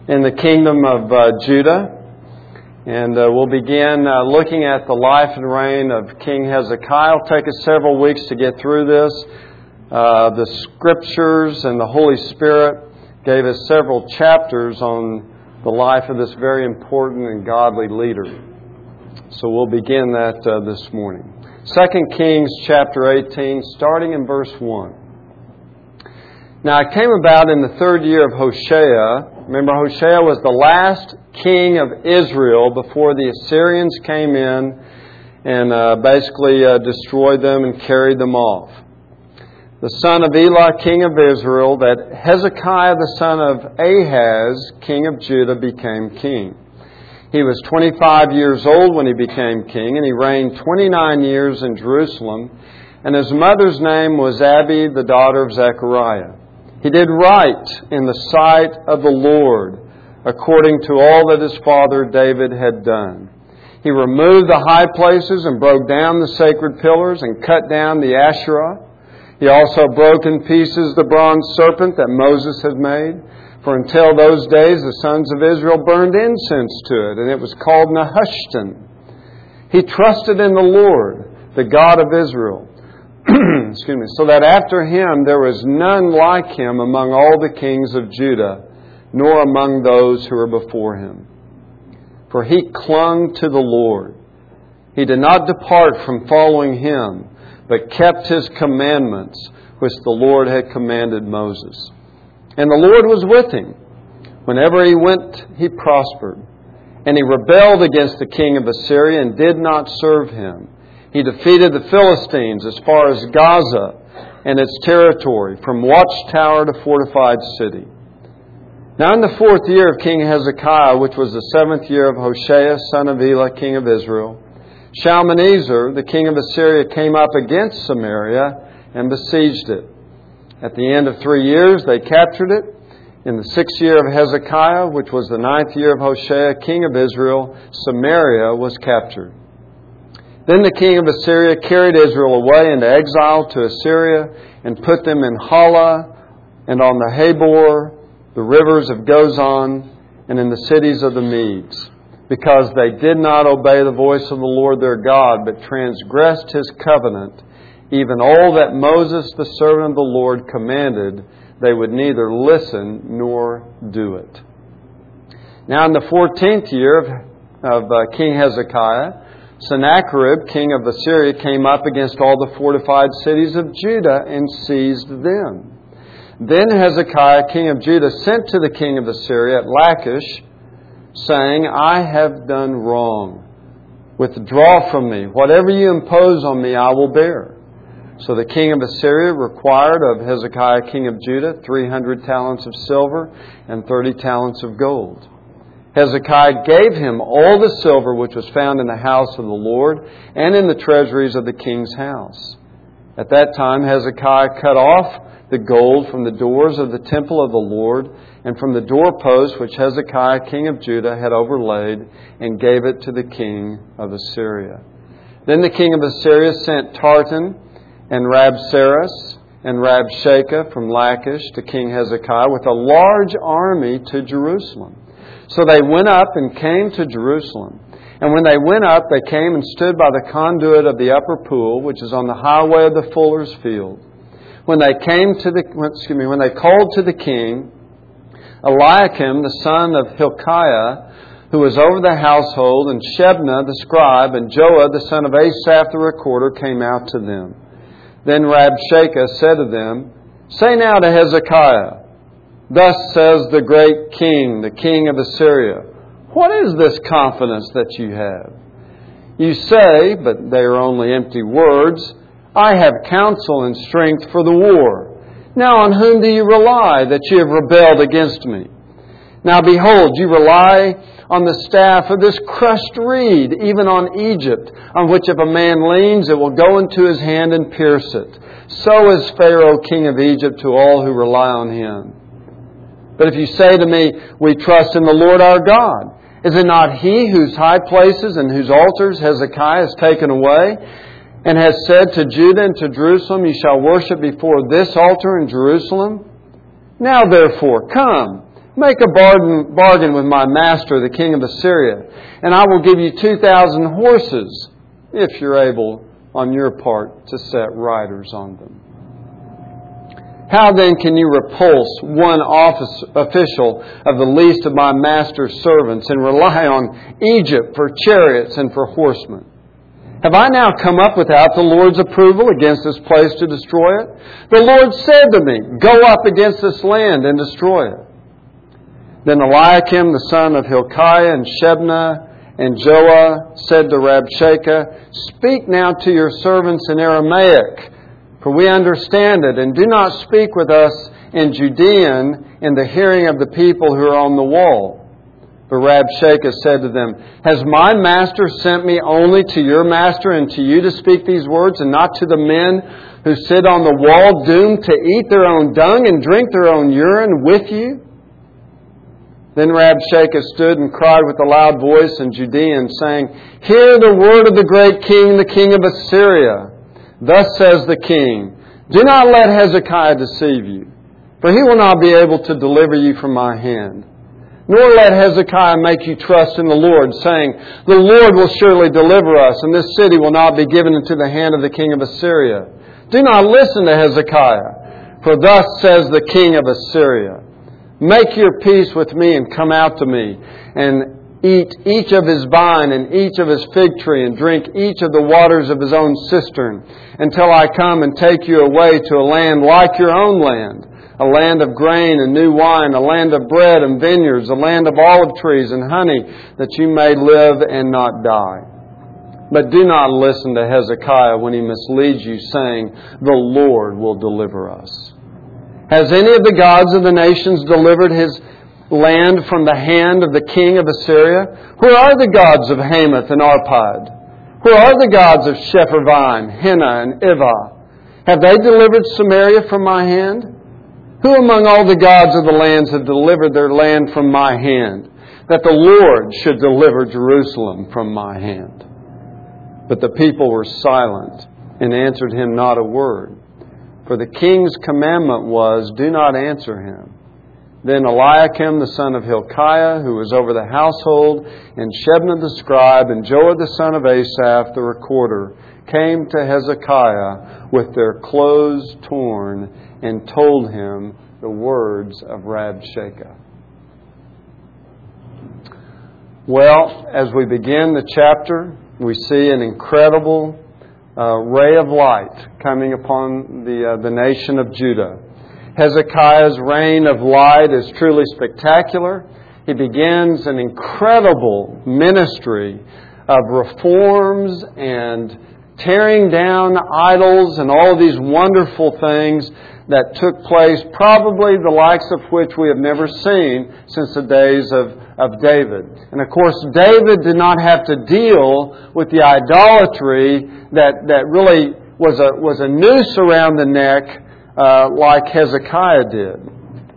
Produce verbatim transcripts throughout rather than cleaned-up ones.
in the kingdom of uh, Judah. And uh, we'll begin uh, looking at the life and reign of King Hezekiah. It'll take us several weeks to get through this. Uh, the Scriptures and the Holy Spirit gave us several chapters on the life of this very important and godly leader. So we'll begin that uh, this morning. Second Kings chapter eighteen, starting in verse one. Now it came about in the third year of Hoshea. Remember, Hoshea was the last king of Israel before the Assyrians came in and uh, basically uh, destroyed them and carried them off. The son of Elah, king of Israel, that Hezekiah the son of Ahaz, king of Judah, became king. He was twenty-five years old when he became king, and he reigned twenty-nine years in Jerusalem. And his mother's name was Abi, the daughter of Zechariah. He did right in the sight of the Lord, according to all that his father David had done. He removed the high places and broke down the sacred pillars and cut down the Asherah. He also broke in pieces the bronze serpent that Moses had made. For until those days the sons of Israel burned incense to it, and it was called Nehushtan. He trusted in the Lord, the God of Israel. Excuse me. So that after him there was none like him among all the kings of Judah, nor among those who were before him. For he clung to the Lord. He did not depart from following him, but kept his commandments, which the Lord had commanded Moses. And the Lord was with him. Whenever he went, he prospered. And he rebelled against the king of Assyria and did not serve him. He defeated the Philistines as far as Gaza and its territory, from watchtower to fortified city. Now in the fourth year of King Hezekiah, which was the seventh year of Hoshea, son of Elah, king of Israel, Shalmaneser, the king of Assyria, came up against Samaria and besieged it. At the end of three years, they captured it. In the sixth year of Hezekiah, which was the ninth year of Hoshea, king of Israel, Samaria was captured. Then the king of Assyria carried Israel away into exile to Assyria and put them in Hala and on the Habor, the rivers of Gozan, and in the cities of the Medes, because they did not obey the voice of the Lord their God, but transgressed his covenant, even all that Moses, the servant of the Lord, commanded, they would neither listen nor do it. Now in the fourteenth year of, of uh, King Hezekiah, Sennacherib, king of Assyria, came up against all the fortified cities of Judah and seized them. Then Hezekiah, king of Judah, sent to the king of Assyria at Lachish, saying, I have done wrong. Withdraw from me. Whatever you impose on me, I will bear. So the king of Assyria required of Hezekiah, king of Judah, three hundred talents of silver and thirty talents of gold. Hezekiah gave him all the silver which was found in the house of the Lord and in the treasuries of the king's house. At that time Hezekiah cut off the gold from the doors of the temple of the Lord and from the doorposts which Hezekiah, king of Judah, had overlaid, and gave it to the king of Assyria. Then the king of Assyria sent Tartan and Rabsaris and Rabshakeh from Lachish to King Hezekiah with a large army to Jerusalem. So they went up and came to Jerusalem. And when they went up, they came and stood by the conduit of the upper pool, which is on the highway of the fuller's field. When they came to the, excuse me, when they called to the king, Eliakim, the son of Hilkiah, who was over the household, and Shebna, the scribe, and Joah, the son of Asaph, the recorder, came out to them. Then Rabshakeh said to them, Say now to Hezekiah, Thus says the great king, the king of Assyria, What is this confidence that you have? You say, but they are only empty words, I have counsel and strength for the war. Now on whom do you rely that you have rebelled against me? Now behold, you rely on the staff of this crushed reed, even on Egypt, on which if a man leans, it will go into his hand and pierce it. So is Pharaoh, king of Egypt, to all who rely on him. But if you say to me, we trust in the Lord our God, is it not He whose high places and whose altars Hezekiah has taken away, and has said to Judah and to Jerusalem, You shall worship before this altar in Jerusalem? Now therefore, come, Make a bargain, bargain with my master, the king of Assyria, and I will give you two thousand horses, if you're able on your part to set riders on them. How then can you repulse one office, official of the least of my master's servants and rely on Egypt for chariots and for horsemen? Have I now come up without the Lord's approval against this place to destroy it? The Lord said to me, go up against this land and destroy it. Then Eliakim, the son of Hilkiah, and Shebna, and Joah said to Rabshakeh, speak now to your servants in Aramaic, for we understand it, and do not speak with us in Judean in the hearing of the people who are on the wall. But Rabshakeh said to them, has my master sent me only to your master and to you to speak these words, and not to the men who sit on the wall, doomed to eat their own dung and drink their own urine with you? Then Rabshakeh stood and cried with a loud voice in Judean, saying, hear the word of the great king, the king of Assyria. Thus says the king, do not let Hezekiah deceive you, for he will not be able to deliver you from my hand. Nor let Hezekiah make you trust in the Lord, saying, the Lord will surely deliver us, and this city will not be given into the hand of the king of Assyria. Do not listen to Hezekiah, for thus says the king of Assyria, make your peace with me and come out to me, and eat each of his vine and each of his fig tree, and drink each of the waters of his own cistern, until I come and take you away to a land like your own land, a land of grain and new wine, a land of bread and vineyards, a land of olive trees and honey, that you may live and not die. But do not listen to Hezekiah when he misleads you, saying, the Lord will deliver us. Has any of the gods of the nations delivered his land from the hand of the king of Assyria? Where are the gods of Hamath and Arpad? Where are the gods of Shephervim, Hena, and Ivah? Have they delivered Samaria from my hand? Who among all the gods of the lands have delivered their land from my hand, that the Lord should deliver Jerusalem from my hand? But the people were silent and answered him not a word. For the king's commandment was, do not answer him. Then Eliakim, the son of Hilkiah, who was over the household, and Shebna the scribe, and Joah the son of Asaph, the recorder, came to Hezekiah with their clothes torn and told him the words of Rabshakeh. Well, as we begin the chapter, we see an incredible uh, ray of light coming upon the, uh, the nation of Judah. Hezekiah's reign of light is truly spectacular. He begins an incredible ministry of reforms and tearing down idols and all of these wonderful things that took place, probably the likes of which we have never seen since the days of, of David. And of course, David did not have to deal with the idolatry that, that really was a, was a noose around the neck uh, like Hezekiah did.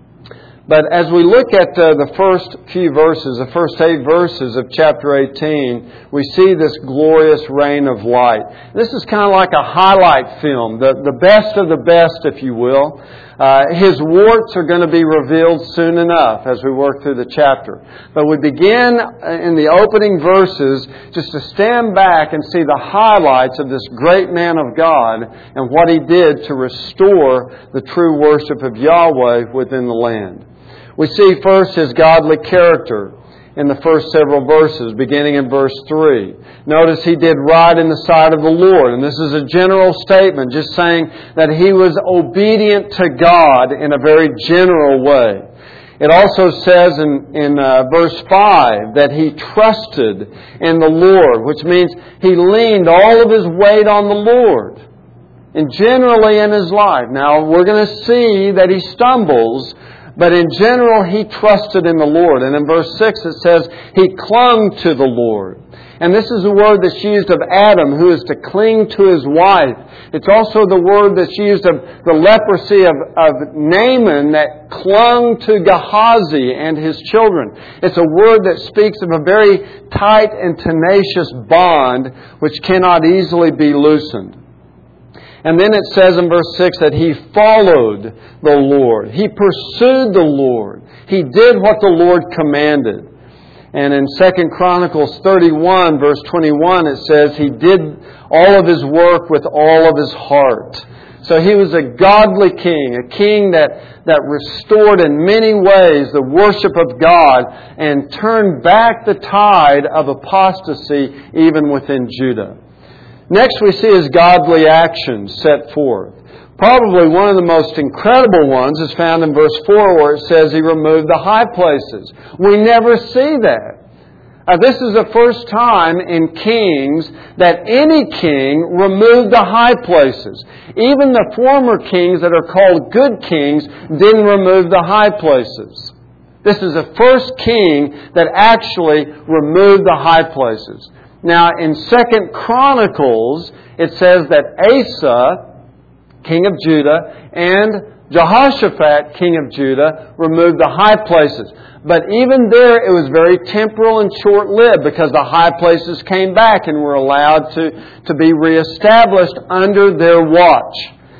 But as we look at uh, the first few verses, the first eight verses of chapter eighteen, we see this glorious reign of light. This is kind of like a highlight film, the, the best of the best, if you will. Uh, his warts are going to be revealed soon enough as we work through the chapter. But we begin in the opening verses just to stand back and see the highlights of this great man of God and what he did to restore the true worship of Yahweh within the land. We see first his godly character in the first several verses, beginning in verse three. Notice he did right in the sight of the Lord. And this is a general statement, just saying that he was obedient to God in a very general way. It also says in, in uh, verse five that he trusted in the Lord, which means he leaned all of his weight on the Lord. And generally in his life. Now, we're going to see that he stumbles, but in general, he trusted in the Lord. And in verse six it says, he clung to the Lord. And this is the word that's used of Adam, who is to cling to his wife. It's also the word that's used of the leprosy of, of Naaman that clung to Gehazi and his children. It's a word that speaks of a very tight and tenacious bond which cannot easily be loosened. And then it says in verse six that he followed the Lord. He pursued the Lord. He did what the Lord commanded. And in Second Chronicles thirty-one, verse twenty-one, it says, He did all of His work with all of His heart. So He was a godly king, a king that, that restored in many ways the worship of God and turned back the tide of apostasy even within Judah. Next we see His godly actions set forth. Probably one of the most incredible ones is found in verse four, where it says He removed the high places. We never see that. Uh, this is the first time in Kings that any king removed the high places. Even the former kings that are called good kings didn't remove the high places. This is the first king that actually removed the high places. Now, in Second Chronicles, it says that Asa, king of Judah, and Jehoshaphat, king of Judah, removed the high places. But even there, it was very temporal and short-lived, because the high places came back and were allowed to, to be reestablished under their watch.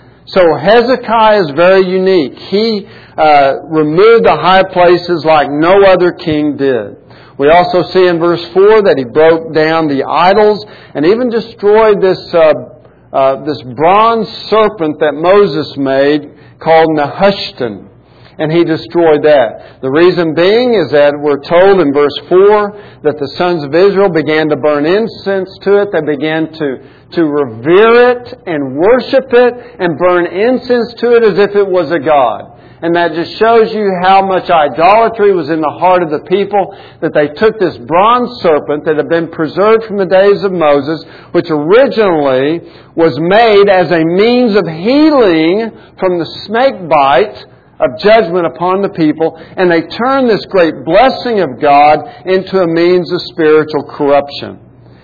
So Hezekiah is very unique. He uh, removed the high places like no other king did. We also see in verse four that he broke down the idols and even destroyed this uh, uh, this bronze serpent that Moses made called Nehushtan. And he destroyed that. The reason being is that we're told in verse four that the sons of Israel began to burn incense to it. They began to, to revere it and worship it and burn incense to it as if it was a god. And that just shows you how much idolatry was in the heart of the people, that they took this bronze serpent that had been preserved from the days of Moses, which originally was made as a means of healing from the snake bite of judgment upon the people, and they turned this great blessing of God into a means of spiritual corruption.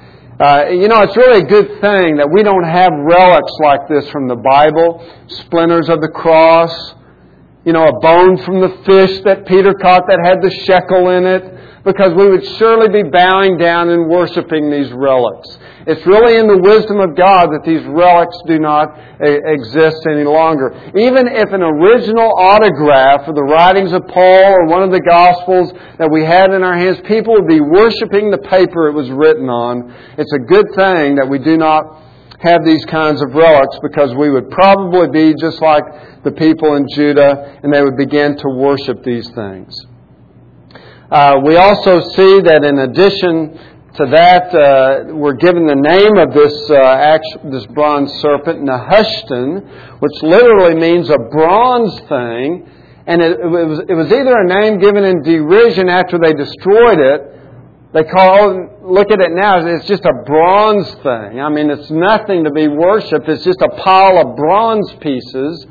Uh, you know, it's really a good thing that we don't have relics like this from the Bible, splinters of the cross, you know, a bone from the fish that Peter caught that had the shekel in it, because we would surely be bowing down and worshiping these relics. It's really in the wisdom of God that these relics do not exist any longer. Even if an original autograph of the writings of Paul or one of the Gospels that we had in our hands, people would be worshiping the paper it was written on. It's a good thing that we do not have these kinds of relics, because we would probably be just like the people in Judah, and they would begin to worship these things. Uh, we also see that in addition to that, uh, we're given the name of this uh, act- this bronze serpent, Nehushtan, which literally means a bronze thing. And it, it, was, it was either a name given in derision after they destroyed it. They call, look at it now, it's just a bronze thing. I mean, it's nothing to be worshipped. It's just a pile of bronze pieces.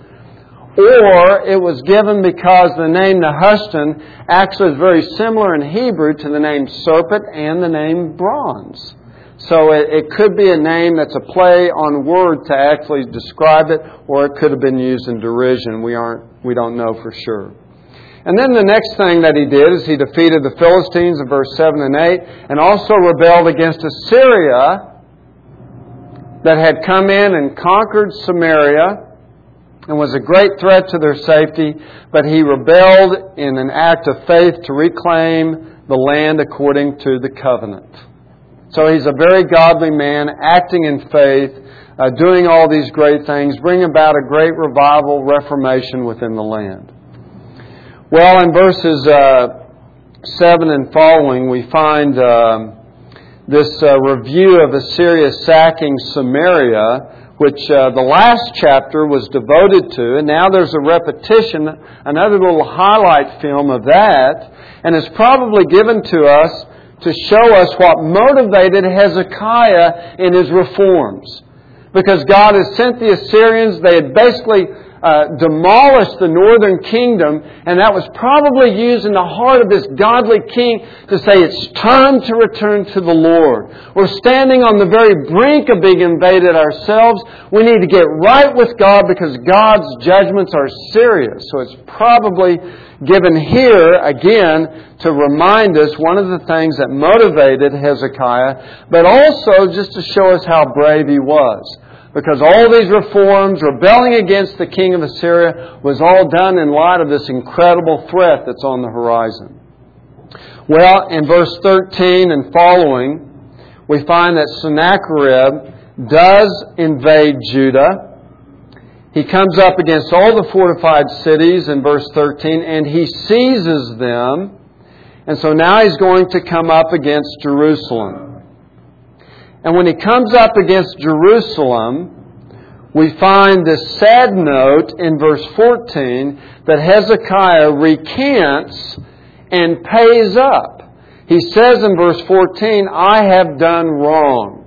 Or it was given because the name Nehushtan actually is very similar in Hebrew to the name serpent and the name bronze. So it, it could be a name that's a play on word to actually describe it, or it could have been used in derision. We aren't, we don't know for sure. And then the next thing that he did is he defeated the Philistines in verse seven and eight, and also rebelled against Assyria that had come in and conquered Samaria and was a great threat to their safety, but he rebelled in an act of faith to reclaim the land according to the covenant. So he's a very godly man, acting in faith, uh, doing all these great things, bringing about a great revival, reformation within the land. Well, in verses uh, seven and following, we find uh, this uh, review of Assyria sacking Samaria, which uh, the last chapter was devoted to, and now there's a repetition, another little highlight film of that, and it's probably given to us to show us what motivated Hezekiah in his reforms. Because God had sent the Assyrians, they had basically Uh, demolished the northern kingdom, and that was probably used in the heart of this godly king to say it's time to return to the Lord. We're standing on the very brink of being invaded ourselves. We need to get right with God because God's judgments are serious. So it's probably given here again to remind us one of the things that motivated Hezekiah, but also just to show us how brave he was. because all these reforms, rebelling against the king of Assyria, was all done in light of this incredible threat that's on the horizon. Well, in verse thirteen and following, we find that Sennacherib does invade Judah. He comes up against all the fortified cities in verse thirteen, and he seizes them. And so now he's going to come up against Jerusalem. And when he comes up against Jerusalem, we find this sad note in verse fourteen that Hezekiah recants and pays up. He says in verse fourteen, I have done wrong.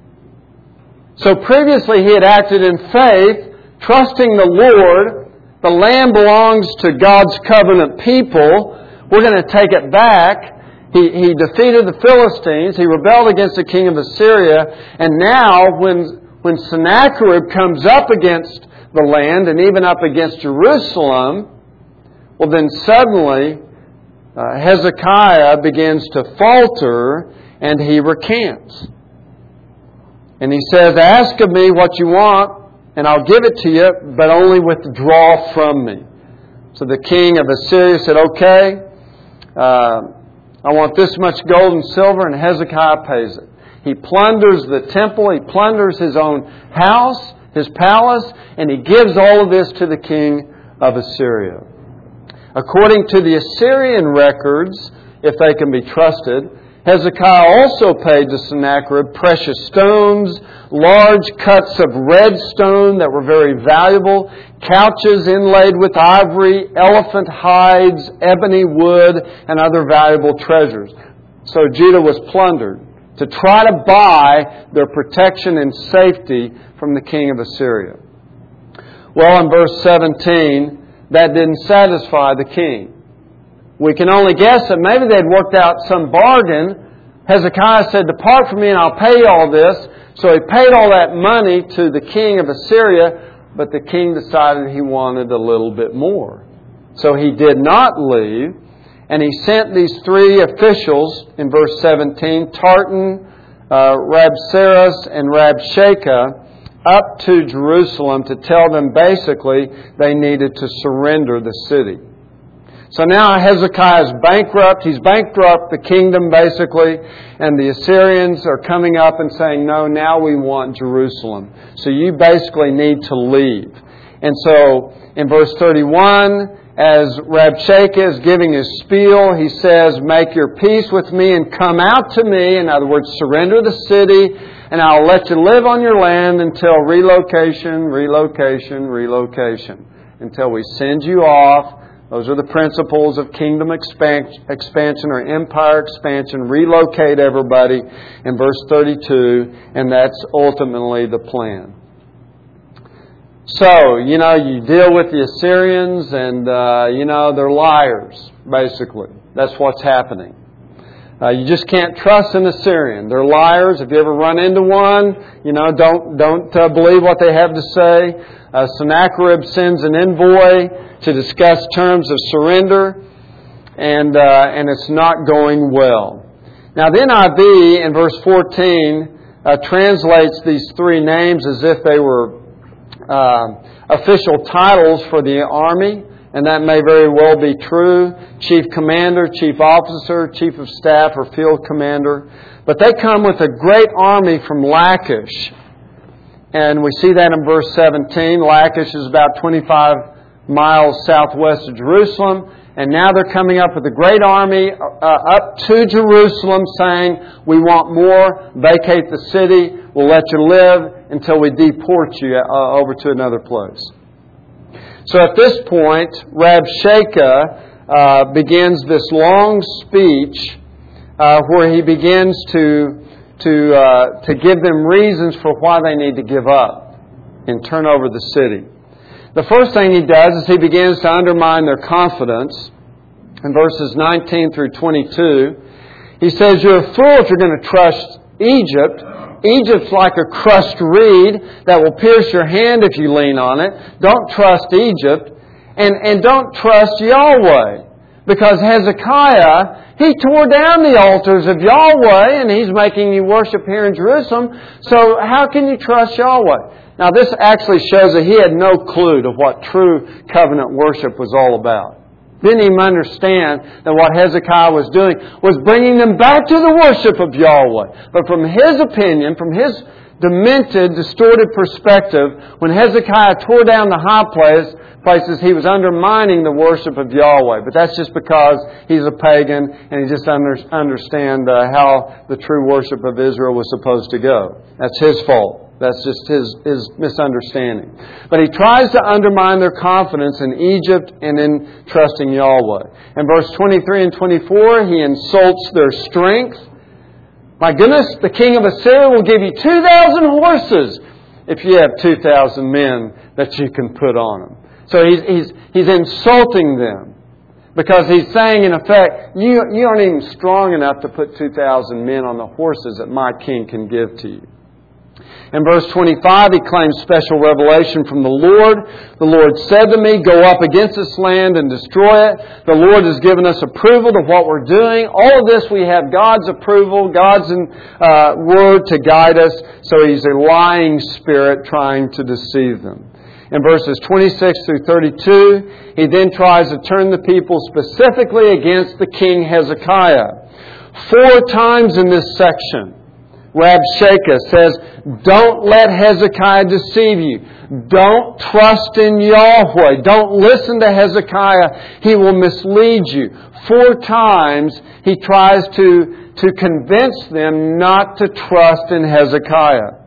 So previously he had acted in faith, trusting the Lord. The land belongs to God's covenant people. We're going to take it back. He, he defeated the Philistines. He rebelled against the king of Assyria. And now when, when Sennacherib comes up against the land and even up against Jerusalem, well then suddenly uh, Hezekiah begins to falter and he recants. And he says, ask of me what you want and I'll give it to you, but only withdraw from me. So the king of Assyria said, okay, uh, I want this much gold and silver, and Hezekiah pays it. He plunders the temple, he plunders his own house, his palace, and he gives all of this to the king of Assyria. According to the Assyrian records, if they can be trusted, Hezekiah also paid to Sennacherib precious stones, large cuts of red stone that were very valuable, couches inlaid with ivory, elephant hides, ebony wood, and other valuable treasures. So Judah was plundered to try to buy their protection and safety from the king of Assyria. Well, in verse seventeen, that didn't satisfy the king. We can only guess that maybe they'd worked out some bargain. Hezekiah said, depart from me and I'll pay you all this. So he paid all that money to the king of Assyria, but the king decided he wanted a little bit more. So he did not leave, and he sent these three officials in verse seventeen, Tartan, uh, Rabsaris, and Rabshakeh, up to Jerusalem to tell them basically they needed to surrender the city. So now Hezekiah is bankrupt. He's bankrupt the kingdom basically. And the Assyrians are coming up and saying, no, now we want Jerusalem. So you basically need to leave. And so in verse thirty-one, as Rabshakeh is giving his spiel, he says, make your peace with me and come out to me. In other words, surrender the city and I'll let you live on your land until relocation, relocation, relocation. Until we send you off. Those are the principles of kingdom expansion or empire expansion. Relocate everybody in verse thirty-two, and that's ultimately the plan. So, you know, you deal with the Assyrians and, uh, you know, they're liars, basically. That's what's happening. Uh, you just can't trust an Assyrian. They're liars. If you ever run into one, you know, don't don't uh, believe what they have to say. Uh, Sennacherib sends an envoy to discuss terms of surrender, and uh, and it's not going well. Now, the N I V in verse fourteen uh, translates these three names as if they were uh, official titles for the army. And that may very well be true. Chief commander, chief officer, chief of staff, or field commander. But they come with a great army from Lachish. And we see that in verse seventeen. Lachish is about twenty-five miles southwest of Jerusalem. And now they're coming up with a great army uh, up to Jerusalem saying, we want more, vacate the city, we'll let you live until we deport you uh, over to another place. So at this point, Rabshakeh uh, begins this long speech uh, where he begins to to uh, to give them reasons for why they need to give up and turn over the city. The first thing he does is he begins to undermine their confidence. In verses nineteen through twenty-two, he says, you're a fool if you're going to trust Egypt. Egypt's like a crushed reed that will pierce your hand if you lean on it. Don't trust Egypt. And, and don't trust Yahweh. Because Hezekiah, he tore down the altars of Yahweh and he's making you worship here in Jerusalem. So how can you trust Yahweh? Now this actually shows that he had no clue to what true covenant worship was all about. Didn't even understand that what Hezekiah was doing was bringing them back to the worship of Yahweh. But from his opinion, from his demented, distorted perspective, when Hezekiah tore down the high place, places, he was undermining the worship of Yahweh. But that's just because he's a pagan and he just under, understand uh, how the true worship of Israel was supposed to go. That's his fault. That's just his, his misunderstanding. But he tries to undermine their confidence in Egypt and in trusting Yahweh. In verse twenty-three and twenty-four, he insults their strength. My goodness, the king of Assyria will give you two thousand horses if you have two thousand men that you can put on them. So he's, he's, he's insulting them. Because he's saying, in effect, you, you aren't even strong enough to put two thousand men on the horses that my king can give to you. In verse twenty-five, he claims special revelation from the Lord. The Lord said to me, go up against this land and destroy it. The Lord has given us approval to what we're doing. All of this, we have God's approval, God's uh, word to guide us. So he's a lying spirit trying to deceive them. In verses twenty-six through thirty-two, he then tries to turn the people specifically against the king Hezekiah. Four times in this section, Rabshakeh says, don't let Hezekiah deceive you. Don't trust in Yahweh. Don't listen to Hezekiah. He will mislead you. Four times he tries to, to convince them not to trust in Hezekiah.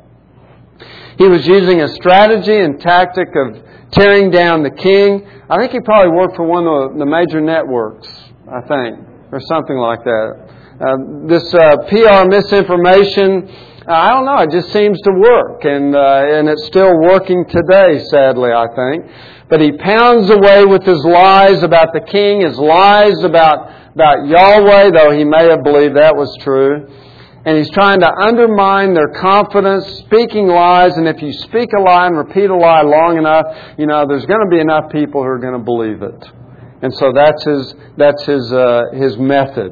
He was using a strategy and tactic of tearing down the king. I think he probably worked for one of the major networks, I think, or something like that. Uh, this uh, P R misinformation, uh, I don't know, it just seems to work. And uh, and it's still working today, sadly, I think. But he pounds away with his lies about the king, his lies about, about Yahweh, though he may have believed that was true. And he's trying to undermine their confidence, speaking lies. And if you speak a lie and repeat a lie long enough, you know, there's going to be enough people who are going to believe it. And so that's his, that's his, uh, his method.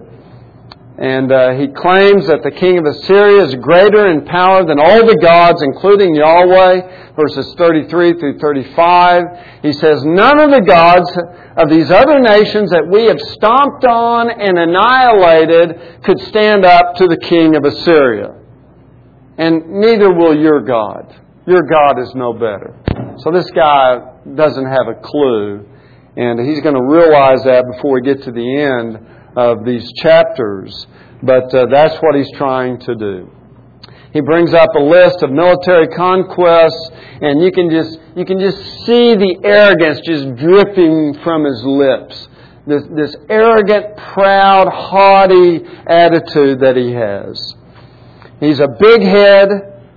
And uh, he claims that the king of Assyria is greater in power than all the gods, including Yahweh. Verses thirty-three through thirty-five. He says, none of the gods of these other nations that we have stomped on and annihilated could stand up to the king of Assyria. And neither will your God. Your God is no better. So this guy doesn't have a clue. And he's going to realize that before we get to the end of these chapters, but uh, that's what he's trying to do. He brings up a list of military conquests, and you can just you can just see the arrogance just dripping from his lips. This this arrogant, proud, haughty attitude that he has. He's a big head.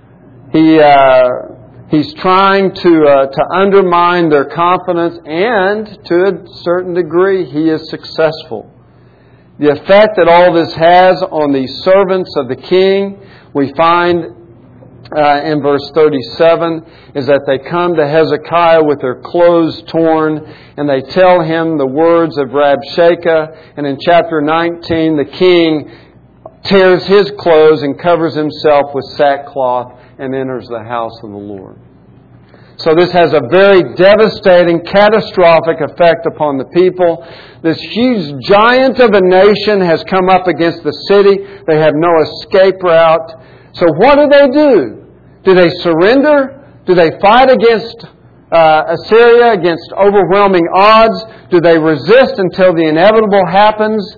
He uh, he's trying to uh, to undermine their confidence, and to a certain degree, he is successful. The effect that all this has on the servants of the king, we find uh, in verse thirty-seven, is that they come to Hezekiah with their clothes torn, and they tell him the words of Rabshakeh. And in chapter nineteen, the king tears his clothes and covers himself with sackcloth and enters the house of the Lord. So this has a very devastating, catastrophic effect upon the people. This huge giant of a nation has come up against the city. They have no escape route. So what do they do? Do they surrender? Do they fight against uh, Assyria, against overwhelming odds? Do they resist until the inevitable happens?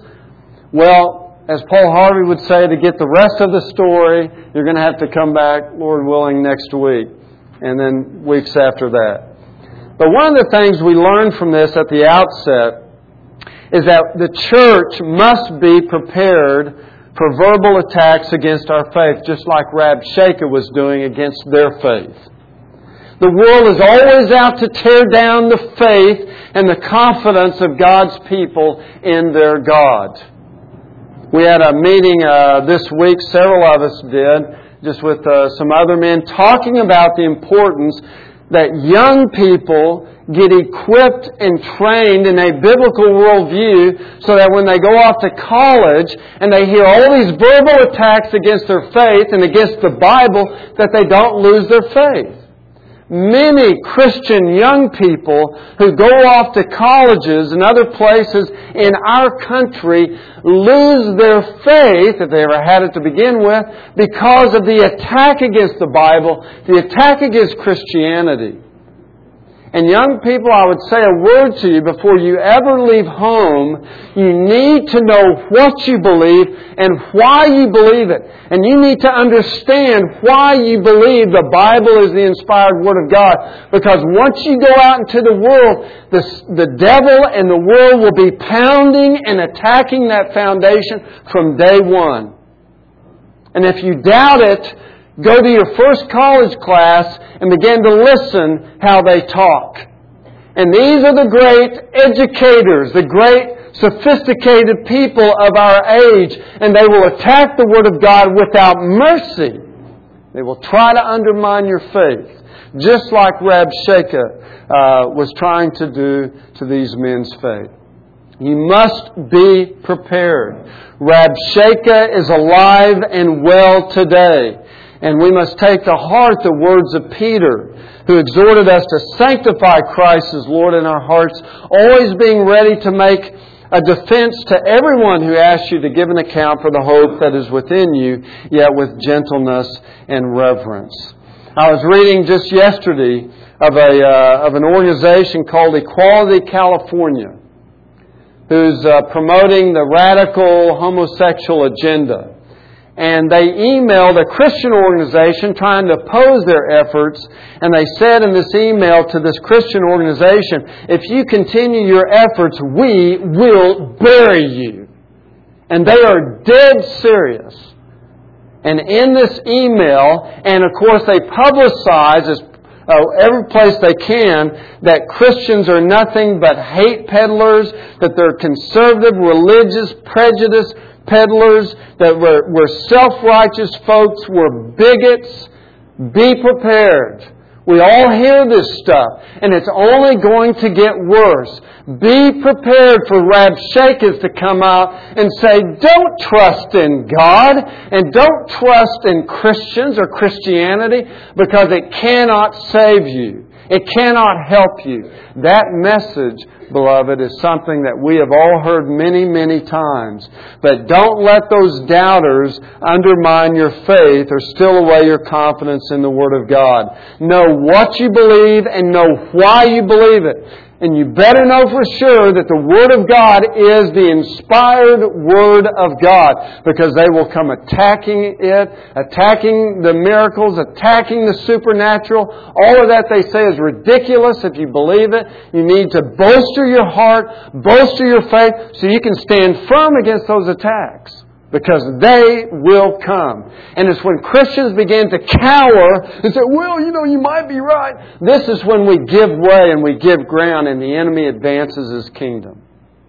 Well, as Paul Harvey would say, to get the rest of the story, you're going to have to come back, Lord willing, next week. And then weeks after that. But one of the things we learn from this at the outset is that the church must be prepared for verbal attacks against our faith, just like Rabshakeh was doing against their faith. The world is always out to tear down the faith and the confidence of God's people in their God. We had a meeting uh, this week, several of us did, just with uh, some other men, talking about the importance that young people get equipped and trained in a biblical worldview so that when they go off to college and they hear all these verbal attacks against their faith and against the Bible, that they don't lose their faith. many Christian young people who go off to colleges and other places in our country lose their faith, if they ever had it to begin with, because of the attack against the Bible, the attack against Christianity. And young people, I would say a word to you before you ever leave home. You need to know what you believe and why you believe it. And you need to understand why you believe the Bible is the inspired Word of God. Because once you go out into the world, the, the devil and the world will be pounding and attacking that foundation from day one. And if you doubt it, go to your first college class and begin to listen how they talk. And these are the great educators, the great sophisticated people of our age, and they will attack the Word of God without mercy. They will try to undermine your faith, just like Rabshakeh uh, was trying to do to these men's faith. You must be prepared. Rabshakeh is alive and well today. And we must take to heart the words of Peter, who exhorted us to sanctify Christ as Lord in our hearts, always being ready to make a defense to everyone who asks you to give an account for the hope that is within you, yet with gentleness and reverence. I was reading just yesterday of a uh, of an organization called Equality California, who's uh, promoting the radical homosexual agenda. And they emailed a Christian organization trying to oppose their efforts. And they said in this email to this Christian organization, if you continue your efforts, we will bury you. And they are dead serious. And in this email, and of course they publicize as uh, every place they can, that Christians are nothing but hate peddlers, that they're conservative, religious, prejudiced peddlers, that we're, we're self-righteous folks, we're bigots. Be prepared. We all hear this stuff, and it's only going to get worse. Be prepared for Rabshakehs to come out and say, don't trust in God, and don't trust in Christians or Christianity, because it cannot save you. It cannot help you. That message, beloved, is something that we have all heard many, many times. But don't let those doubters undermine your faith or steal away your confidence in the Word of God. Know what you believe and know why you believe it. And you better know for sure that the Word of God is the inspired Word of God, because they will come attacking it, attacking the miracles, attacking the supernatural. All of that, they say, is ridiculous if you believe it. You need to bolster your heart, bolster your faith, so you can stand firm against those attacks. Because they will come. And it's when Christians begin to cower and say, well, you know, you might be right. This is when we give way and we give ground and the enemy advances his kingdom.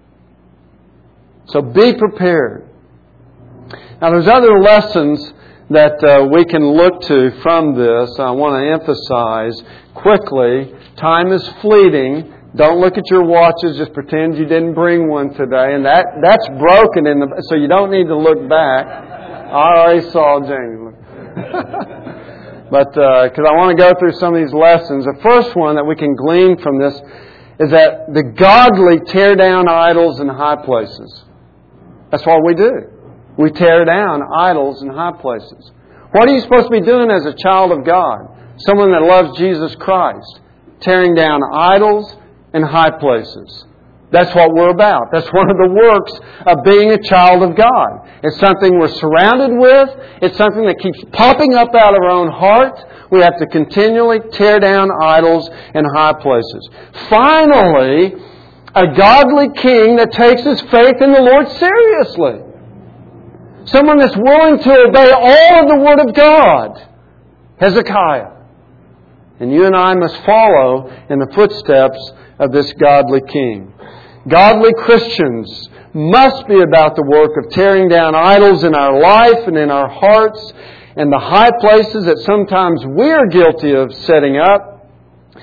So be prepared. Now there's other lessons that uh, we can look to from this. I want to emphasize quickly, time is fleeting. Don't look at your watches. Just pretend you didn't bring one today. And that that's broken, in the so you don't need to look back. I already saw Jamie look. But because uh, I want to go through some of these lessons. The first one that we can glean from this is that the godly tear down idols in high places. That's what we do. We tear down idols in high places. What are you supposed to be doing as a child of God? Someone that loves Jesus Christ. Tearing down idols in high places. That's what we're about. That's one of the works of being a child of God. It's something we're surrounded with. It's something that keeps popping up out of our own heart. We have to continually tear down idols in high places. Finally, a godly king that takes his faith in the Lord seriously. Someone that's willing to obey all of the Word of God. Hezekiah. And you and I must follow in the footsteps of this godly king. Godly Christians must be about the work of tearing down idols in our life and in our hearts, and the high places that sometimes we're guilty of setting up.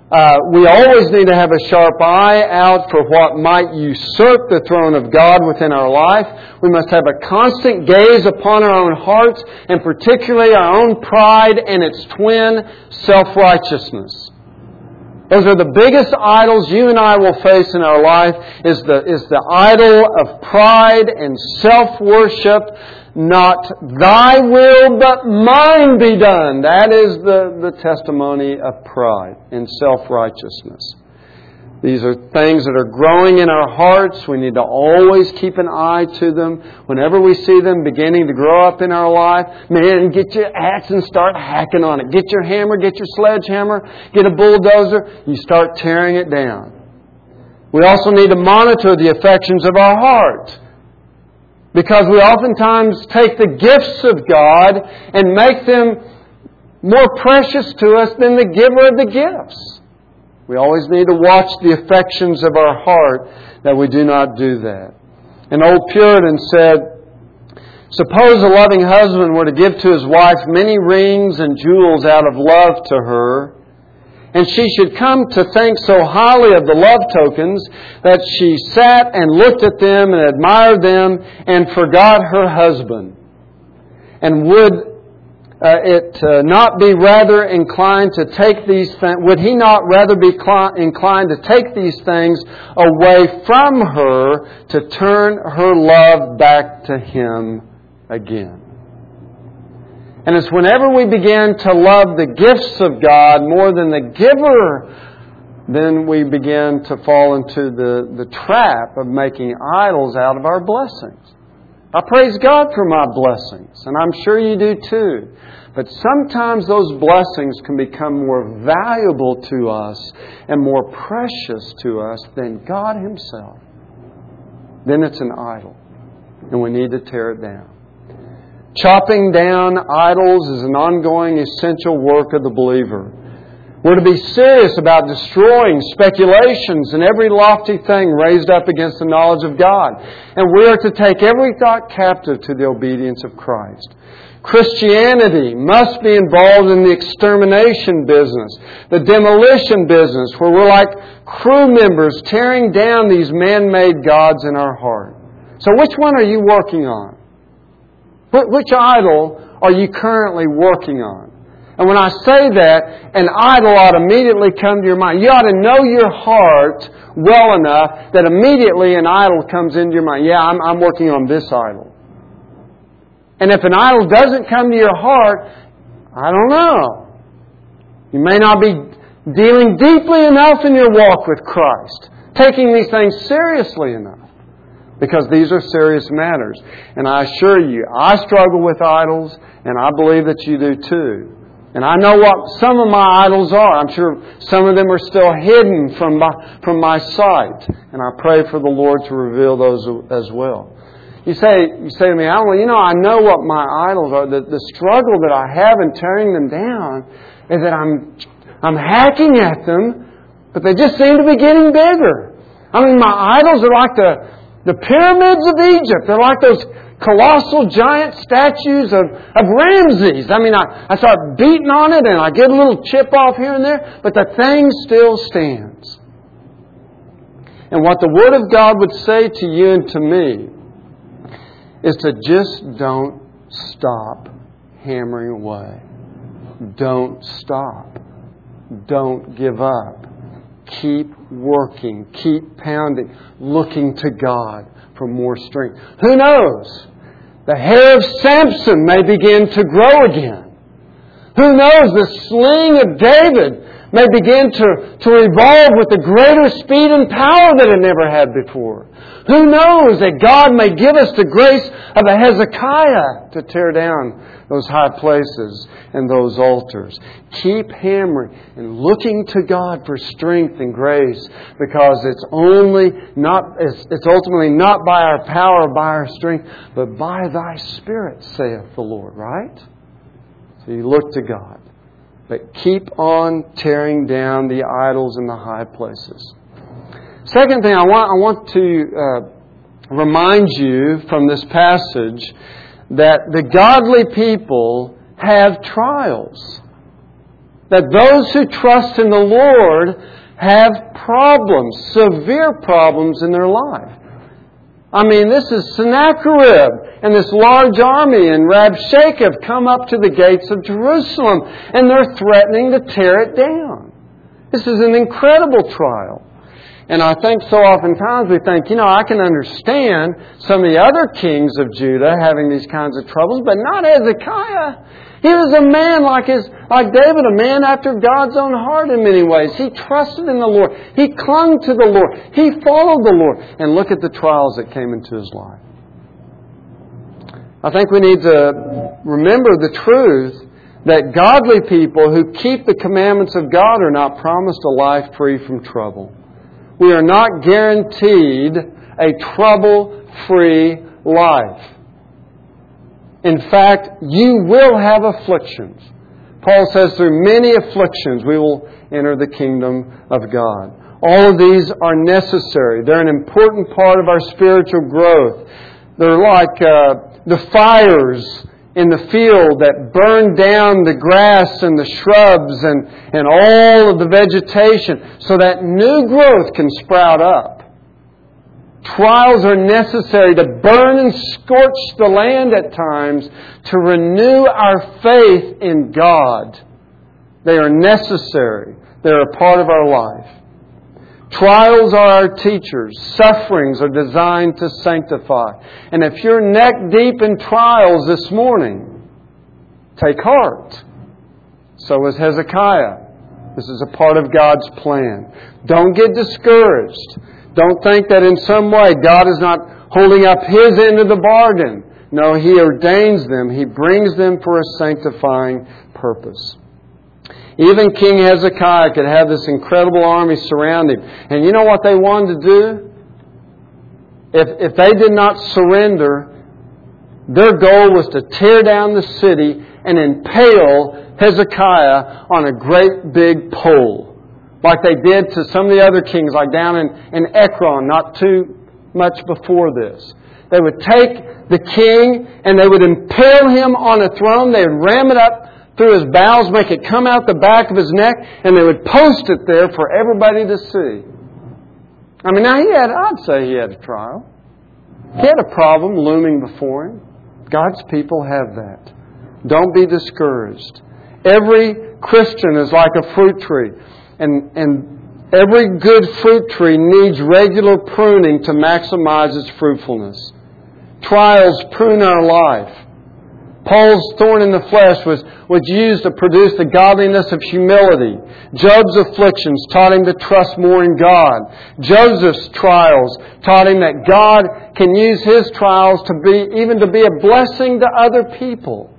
Uh, we always need to have a sharp eye out for what might usurp the throne of God within our life. We must have a constant gaze upon our own hearts, and particularly our own pride and its twin, self-righteousness. Those are the biggest idols you and I will face in our life, is the, is the idol of pride and self-worship. Not thy will, but mine be done. That is the, the testimony of pride and self-righteousness. These are things that are growing in our hearts. We need to always keep an eye to them. Whenever we see them beginning to grow up in our life, man, get your axe and start hacking on it. Get your hammer, get your sledgehammer, get a bulldozer. You start tearing it down. We also need to monitor the affections of our heart. Because we oftentimes take the gifts of God and make them more precious to us than the giver of the gifts. We always need to watch the affections of our heart that we do not do that. An old Puritan said, "Suppose a loving husband were to give to his wife many rings and jewels out of love to her, and she should come to think so highly of the love tokens that she sat and looked at them and admired them and forgot her husband. And would uh, it uh, not be rather inclined to take these things? Would he not rather be cli- inclined to take these things away from her to turn her love back to him again?" And it's whenever we begin to love the gifts of God more than the giver, then we begin to fall into the, the trap of making idols out of our blessings. I praise God for my blessings, and I'm sure you do too. But sometimes those blessings can become more valuable to us and more precious to us than God Himself. Then it's an idol, and we need to tear it down. Chopping down idols is an ongoing, essential work of the believer. We're to be serious about destroying speculations and every lofty thing raised up against the knowledge of God. And we are to take every thought captive to the obedience of Christ. Christianity must be involved in the extermination business, the demolition business, where we're like crew members tearing down these man-made gods in our heart. So which one are you working on? Which idol are you currently working on? And when I say that, an idol ought to immediately come to your mind. You ought to know your heart well enough that immediately an idol comes into your mind. Yeah, I'm, I'm working on this idol. And if an idol doesn't come to your heart, I don't know. You may not be dealing deeply enough in your walk with Christ, taking these things seriously enough. Because these are serious matters. And I assure you, I struggle with idols, and I believe that you do too. And I know what some of my idols are. I'm sure some of them are still hidden from my, from my sight. And I pray for the Lord to reveal those as well. You say, you say to me, well, you know, I know what my idols are. The, the struggle that I have in tearing them down is that I'm, I'm hacking at them, but they just seem to be getting bigger. I mean, my idols are like the The pyramids of Egypt. They're like those colossal giant statues of, of Ramses. I mean, I, I start beating on it and I get a little chip off here and there, but the thing still stands. And what the Word of God would say to you and to me is to just don't stop hammering away. Don't stop. Don't give up. Keep working. Keep pounding. Looking to God for more strength. Who knows? The hair of Samson may begin to grow again. Who knows? The sling of David may begin to, to revolve with a greater speed and power that it never had before. Who knows that God may give us the grace of a Hezekiah to tear down those high places and those altars. Keep hammering and looking to God for strength and grace, because it's only not it's, it's ultimately not by our power or by our strength, but by Thy Spirit, saith the Lord, right? So you look to God. But keep on tearing down the idols in the high places. Second thing I want, I want to uh, remind you from this passage that the godly people have trials. that those who trust in the Lord have problems, severe problems in their life. I mean, this is Sennacherib and this large army and Rabshakeh have come up to the gates of Jerusalem and they're threatening to tear it down. This is an incredible trial. And I think so oftentimes we think, you know, I can understand some of the other kings of Judah having these kinds of troubles, but not Hezekiah. He was a man like his, like David, a man after God's own heart in many ways. He trusted in the Lord. He clung to the Lord. He followed the Lord. And look at the trials that came into his life. I think we need to remember the truth that godly people who keep the commandments of God are not promised a life free from trouble. We are not guaranteed a trouble-free life. In fact, you will have afflictions. Paul says through many afflictions we will enter the kingdom of God. All of these are necessary. They're an important part of our spiritual growth. They're like uh, the fires in the field that burn down the grass and the shrubs and, and all of the vegetation so that new growth can sprout up. Trials are necessary to burn and scorch the land at times to renew our faith in God. They are necessary. They're a part of our life. Trials are our teachers. Sufferings are designed to sanctify. And if you're neck deep in trials this morning, take heart. So is Hezekiah. This is a part of God's plan. Don't get discouraged. Don't think that in some way God is not holding up His end of the bargain. No, He ordains them. He brings them for a sanctifying purpose. Even King Hezekiah could have this incredible army surround him. And you know what they wanted to do? If, if they did not surrender, their goal was to tear down the city and impale Hezekiah on a great big pole. Like they did to some of the other kings, like down in, in Ekron, not too much before this. They would take the king and they would impale him on a throne. They would ram it up through his bowels, make it come out the back of his neck, and they would post it there for everybody to see. I mean, now he had, I'd say he had a trial. He had a problem looming before him. God's people have that. Don't be discouraged. Every Christian is like a fruit tree. And, and every good fruit tree needs regular pruning to maximize its fruitfulness. Trials prune our life. Paul's thorn in the flesh was, was used to produce the godliness of humility. Job's afflictions taught him to trust more in God. Joseph's trials taught him that God can use his trials to be even to be a blessing to other people.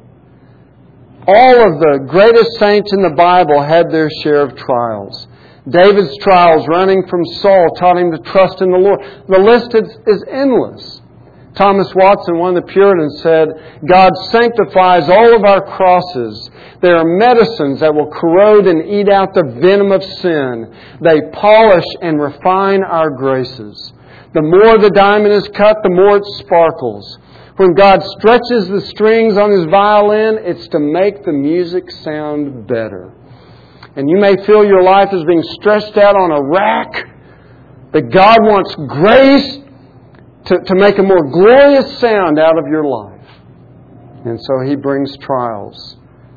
All of the greatest saints in the Bible had their share of trials. David's trials running from Saul taught him to trust in the Lord. The list is, is endless. Thomas Watson, one of the Puritans, said, God sanctifies all of our crosses. They are medicines that will corrode and eat out the venom of sin. They polish and refine our graces. The more the diamond is cut, the more it sparkles. When God stretches the strings on His violin, it's to make the music sound better. And you may feel your life is being stretched out on a rack, but God wants grace to, to make a more glorious sound out of your life. And so He brings trials.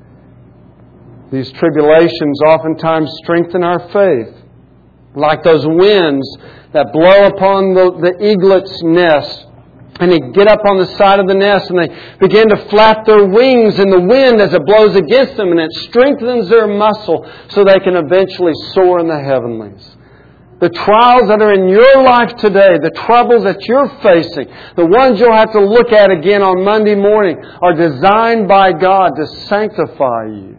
These tribulations oftentimes strengthen our faith, like those winds that blow upon the, the eaglet's nest. And they get up on the side of the nest and they begin to flap their wings in the wind as it blows against them, and it strengthens their muscle so they can eventually soar in the heavenlies. The trials that are in your life today, the troubles that you're facing, the ones you'll have to look at again on Monday morning, are designed by God to sanctify you,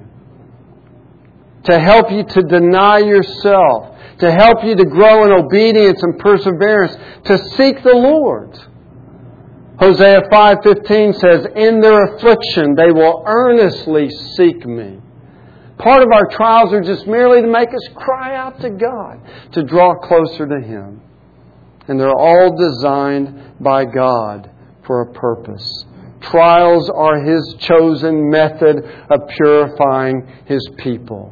to help you to deny yourself, to help you to grow in obedience and perseverance, to seek the Lord. Hosea five fifteen says, in their affliction they will earnestly seek me. Part of our trials are just merely to make us cry out to God, to draw closer to Him. And they're all designed by God for a purpose. Trials are His chosen method of purifying His people.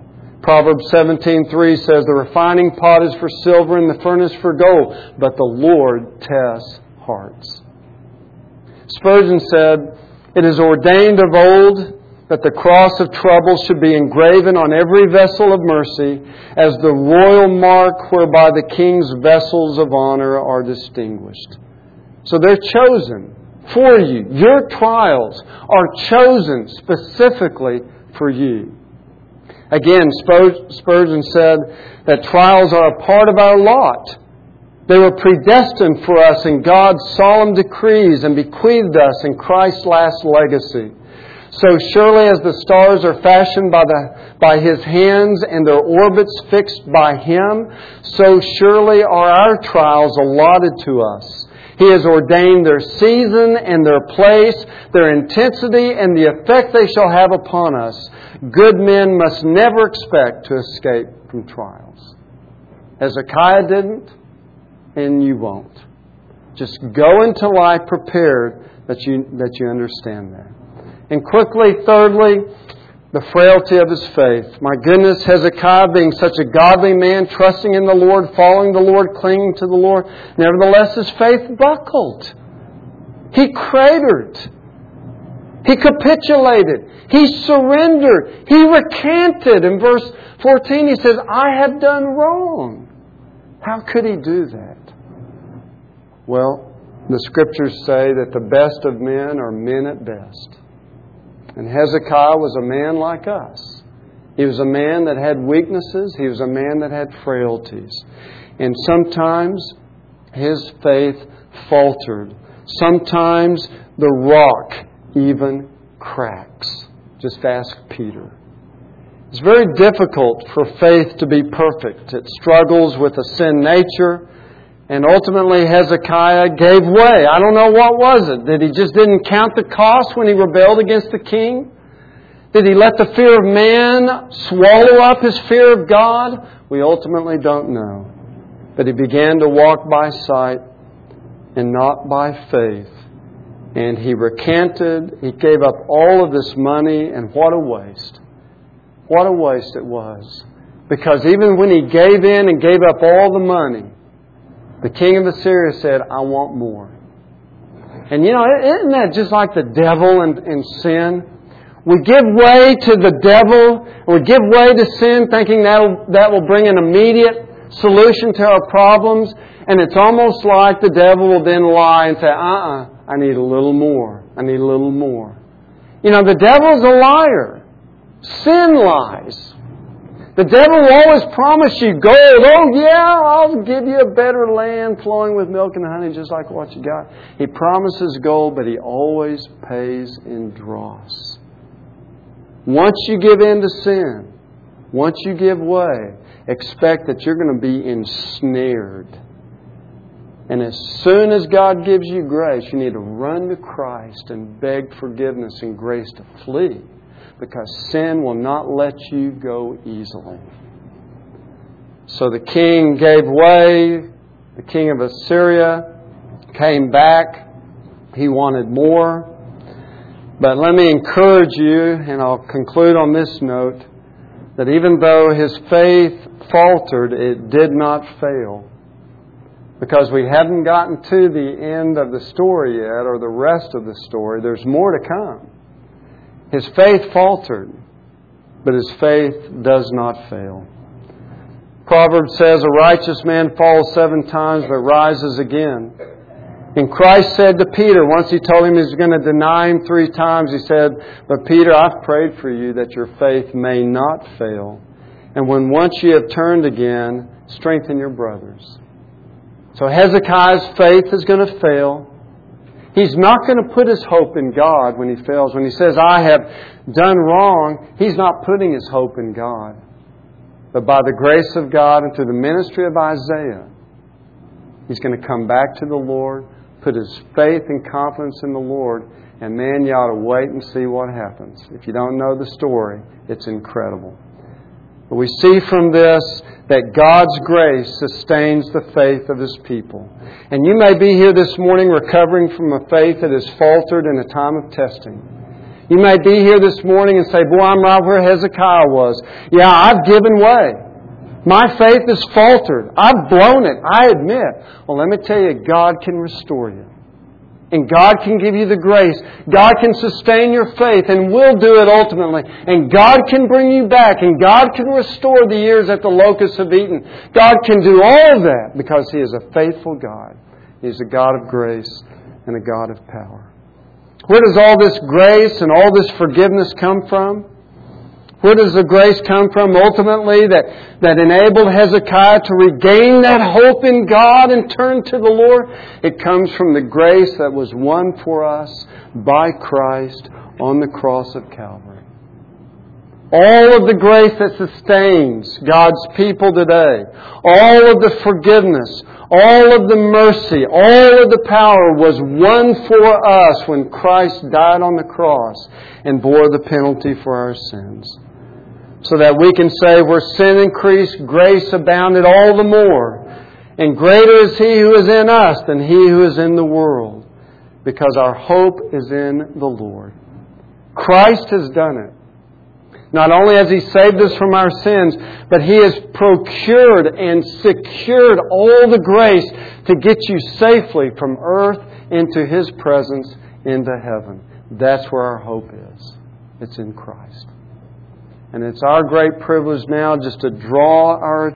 Proverbs seventeen three says, the refining pot is for silver and the furnace for gold, but the Lord tests hearts. Spurgeon said, it is ordained of old that the cross of trouble should be engraven on every vessel of mercy as the royal mark whereby the king's vessels of honor are distinguished. So they're chosen for you. Your trials are chosen specifically for you. Again, Spurgeon said that trials are a part of our lot. They were predestined for us in God's solemn decrees and bequeathed us in Christ's last legacy. So surely as the stars are fashioned by, the, by His hands and their orbits fixed by Him, so surely are our trials allotted to us. He has ordained their season and their place, their intensity and the effect they shall have upon us. Good men must never expect to escape from trials. Hezekiah didn't, and you won't. Just go into life prepared that you, that you understand that. And quickly, thirdly, the frailty of his faith. My goodness, Hezekiah, being such a godly man, trusting in the Lord, following the Lord, clinging to the Lord, nevertheless his faith buckled. He cratered. He capitulated. He surrendered. He recanted. In verse fourteen, he says, I have done wrong. How could he do that? Well, the Scriptures say that the best of men are men at best. And Hezekiah was a man like us. He was a man that had weaknesses. He was a man that had frailties. And sometimes his faith faltered. Sometimes the rock even cracks. Just ask Peter. It's very difficult for faith to be perfect. It struggles with a sin nature. And ultimately Hezekiah gave way. I don't know what was it. That he just didn't count the cost when he rebelled against the king? Did he let the fear of man swallow up his fear of God? We ultimately don't know. But he began to walk by sight and not by faith. And he recanted. He gave up all of this money. And what a waste. What a waste it was. Because even when he gave in and gave up all the money, the king of Assyria said, I want more. And you know, isn't that just like the devil and, and sin? We give way to the devil, and we give way to sin thinking that that will bring an immediate solution to our problems. And it's almost like the devil will then lie and say, uh-uh, I need a little more. I need a little more. You know, the devil's a liar. Sin lies. The devil will always promise you gold. Oh, yeah, I'll give you a better land flowing with milk and honey just like what you got. He promises gold, but he always pays in dross. Once you give in to sin, once you give way, expect that you're going to be ensnared. And as soon as God gives you grace, you need to run to Christ and beg forgiveness and grace to flee. Because sin will not let you go easily. So the king gave way. The king of Assyria came back. He wanted more. But let me encourage you, and I'll conclude on this note, that even though his faith faltered, it did not fail. Because we haven't gotten to the end of the story yet, or the rest of the story. There's more to come. His faith faltered, but his faith does not fail. Proverbs says, a righteous man falls seven times but rises again. And Christ said to Peter, once he told him he was going to deny him three times, he said, but Peter, I've prayed for you that your faith may not fail. And when once you have turned again, strengthen your brothers. So Hezekiah's faith is going to fail. He's not going to put his hope in God when he fails. When he says, I have done wrong, he's not putting his hope in God. But by the grace of God and through the ministry of Isaiah, he's going to come back to the Lord, put his faith and confidence in the Lord, and man, you ought to wait and see what happens. If you don't know the story, it's incredible. But we see from this that God's grace sustains the faith of His people. And you may be here this morning recovering from a faith that has faltered in a time of testing. You may be here this morning and say, boy, I'm right where Hezekiah was. Yeah, I've given way. My faith has faltered. I've blown it. I admit. Well, let me tell you, God can restore you. And God can give you the grace. God can sustain your faith and will do it ultimately. And God can bring you back. And God can restore the years that the locusts have eaten. God can do all of that because He is a faithful God. He is a God of grace and a God of power. Where does all this grace and all this forgiveness come from? Where does the grace come from ultimately that, that enabled Hezekiah to regain that hope in God and turn to the Lord? It comes from the grace that was won for us by Christ on the cross of Calvary. All of the grace that sustains God's people today, all of the forgiveness, all of the mercy, all of the power was won for us when Christ died on the cross and bore the penalty for our sins. So that we can say, where sin increased, grace abounded all the more. And greater is He who is in us than he who is in the world. Because our hope is in the Lord. Christ has done it. Not only has He saved us from our sins, but He has procured and secured all the grace to get you safely from earth into His presence into heaven. That's where our hope is. It's in Christ. And it's our great privilege now just to draw our